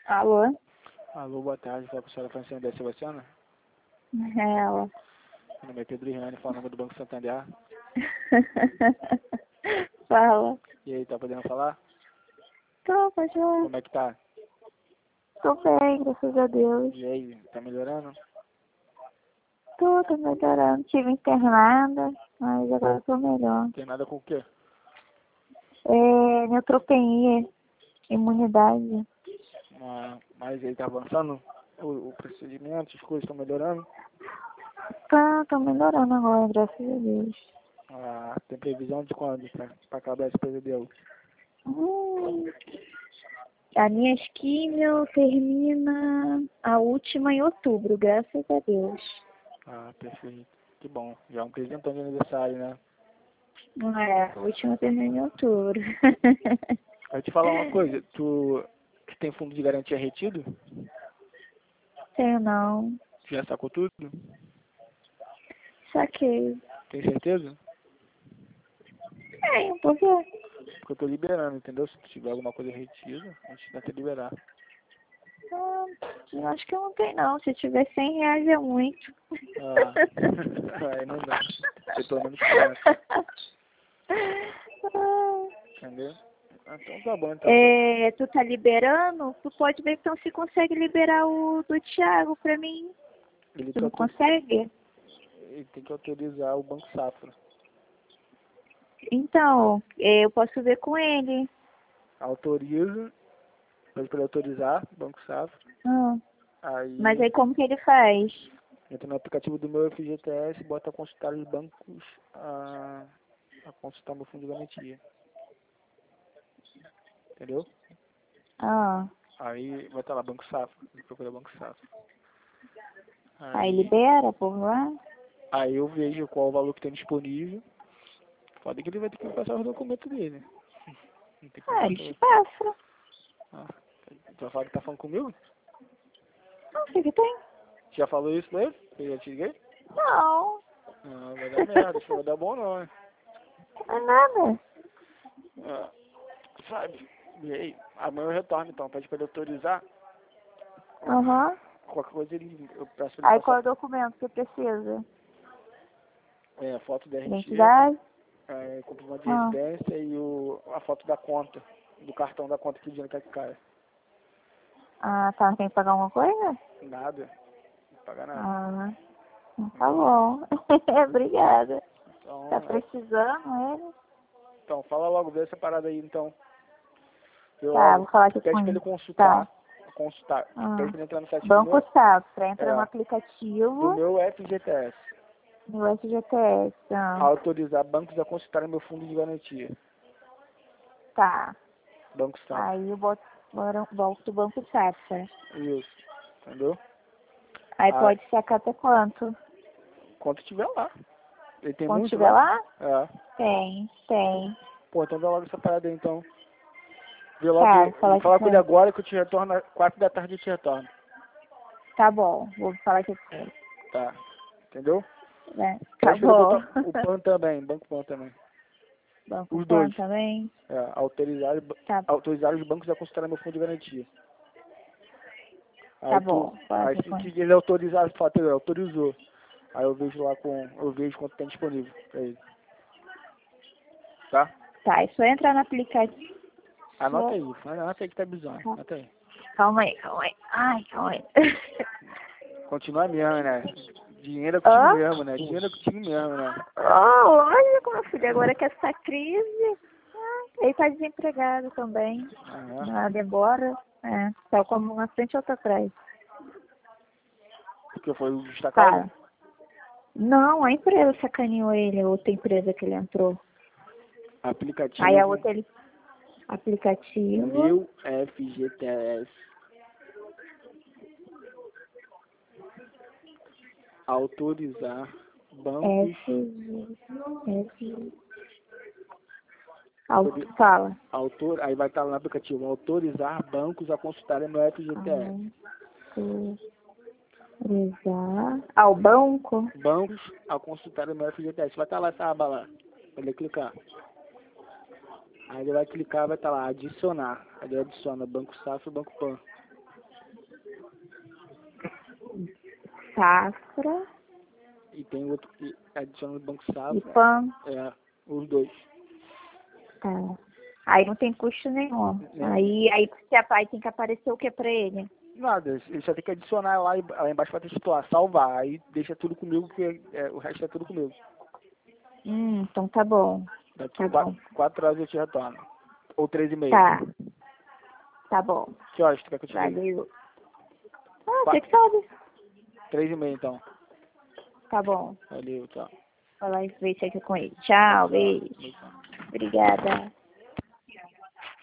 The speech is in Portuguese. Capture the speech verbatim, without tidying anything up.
Alô? Alô, boa tarde. Fala com a senhora Francine da Silva Sena. É ela. Meu nome é Pedro Riane, falo no nome do Banco Santander. Fala. E aí, tá podendo falar? Tô, pode falar. Como é que tá? Tô bem, graças a Deus. E aí, tá melhorando? Tô, tô melhorando. Tive internada, mas agora tô melhor. Tem nada com o quê? É, neutropenia, imunidade. Ah, mas aí tá avançando? O, o procedimento, as coisas estão melhorando? Tá, tô melhorando agora, graças a Deus. Ah, tem previsão de quando pra, pra acabar esse pesadelo? Hum, a minha químio termina a última em outubro, graças a Deus. Ah, perfeito. Que bom. Já é um presentão de aniversário, né? Não é, a última termina em outubro. Vou te falar uma coisa. Tu que tem fundo de garantia retido? Tenho não. Tu já sacou tudo? Saquei. Tem certeza? É, por quê? Porque eu tô liberando, entendeu? Se tu tiver alguma coisa retida, a gente tenta liberar. Ah, eu acho que eu não tenho não. Se tiver cem reais é muito. Ah, aí não dá. Tem pelo menos quarenta, entendeu? Ah, então tá bom, então. É, tu tá liberando? Tu pode ver então se consegue liberar o do Thiago pra mim. Ele, Tu que não autor... consegue? Ele tem que autorizar o Banco Safra. Então, é, eu posso ver com ele. Autoriza, pede pra ele autorizar o Banco Safra. Ah, mas Aí aí como que ele faz? entra no aplicativo do meu F G T S, bota consultar os bancos a, a consultar meu fundo de garantia. Entendeu? Ah, Aí vai estar lá Banco Safra. Ele procura Banco Safra. aí Aí, libera por lá? aí eu vejo qual o valor que tem disponível. Pode que ele vai ter que me passar os documentos dele. Não tem como Ah, passar. ele te passa. Ah, tu vai falar que tá falando comigo? Não, o que que tem? Já falou isso pra ele? Que eu já te liguei? Não, Não, vai dar merda, isso não vai dar bom não, hein? não é nada. Ah, sabe? E aí, amanhã eu retorno então, pede pra ele autorizar. Aham. Qualquer coisa ele, eu peço pra ele Aí qual é passar o documento que precisa? é, a foto da R T, Identidade? é, comprovante de Ah, residência e o, a foto da conta, do cartão da conta que o dinheiro quer que caia. ah tá. Tem que pagar alguma coisa? Nada, não paga nada. Ah, tá bom. Obrigada. Tá Então, é, precisando ele? então, fala logo, vê essa parada aí então. Vê Tá, logo. vou falar aqui com Pede pra ele ele. Tá. consultar. Consultar. Ah. Pede pra ele entrar no site do Banco meu, Safra. Entra no é, do aplicativo meu F G T S. no S G T S. Ah. Autorizar bancos a consultarem meu fundo de garantia. Tá. Banco Safra. Aí eu boto, volto do Banco Safra. Isso. Entendeu? Aí Ah, pode sacar até quanto? quanto tiver lá. Ele tem Quando muito estiver lá? lá? É. Tem, tem. Pô, então dá logo essa parada aí então. Vê logo, Tá, vou falar vou aqui falar com com ele ele. agora que eu te retorno às quatro da tarde eu te retorno. Tá bom, vou falar aqui com ele. Tá. Entendeu? Né? Tá Pede pra ele bom. botar o PAN também, Banco PAN também. Banco Os Pan dois. também? É, autorizar, Tá, autorizar os bancos a consultar meu fundo de garantia. tá Aí tu, bom, fala aí aqui assim com ele. que ele autorizar, ele fala, ele autorizou. Aí eu vejo lá com, eu vejo quanto tem disponível pra ele. Tá? Tá, é só entrar no aplicativo. Anota aí, anota aí que tá bizarro, anota aí. Calma aí, calma aí. Ai, calma aí. Continua mesmo, né? Dinheiro é contigo Hã? mesmo, né? Dinheiro é contigo mesmo, né? Oh, lógico, meu filho. Agora que essa crise, ah, ele tá desempregado também. Aham. Nada embora. É, tá como uma frente e outra atrás. Porque foi o destacado? Cara, não, a empresa sacaneou ele, a outra empresa que ele entrou. Aí a Aplicativo outra ele. Aplicativo. meu F G T S. Autorizar bancos. F. F. Auto, fala. Autor, aí vai estar lá no aplicativo, autorizar bancos a consultarem meu F G T S. Autorizar. Ao banco? Bancos a consultarem meu F G T S. Vai estar lá essa aba lá, pra ele clicar. Aí ele vai clicar, vai estar lá, adicionar. Aí ele adiciona Banco Safra e Banco Pan. Safra. E tem outro que adiciona no Banco Safra. E Pan. É, os dois. Tá. Aí não tem custo nenhum. Nenhum. Aí, aí você pai tem que aparecer o que pra ele? Nada, ele só tem que adicionar lá, e- lá embaixo pra titular, salvar. Aí deixa tudo comigo, que é, o resto é tudo comigo. Hum, então tá bom. Daqui Tá quatro, bom. quatro horas eu te retorno. Ou três e meia. Tá. Tá bom. Que horas tu quer que eu te ligue? Valeu. Ah, Quatro. você que sabe. Três e meia, então. Tá bom. Valeu, tchau. Vai lá e ver se é com ele. Tchau, beijo. Tchau. Obrigada.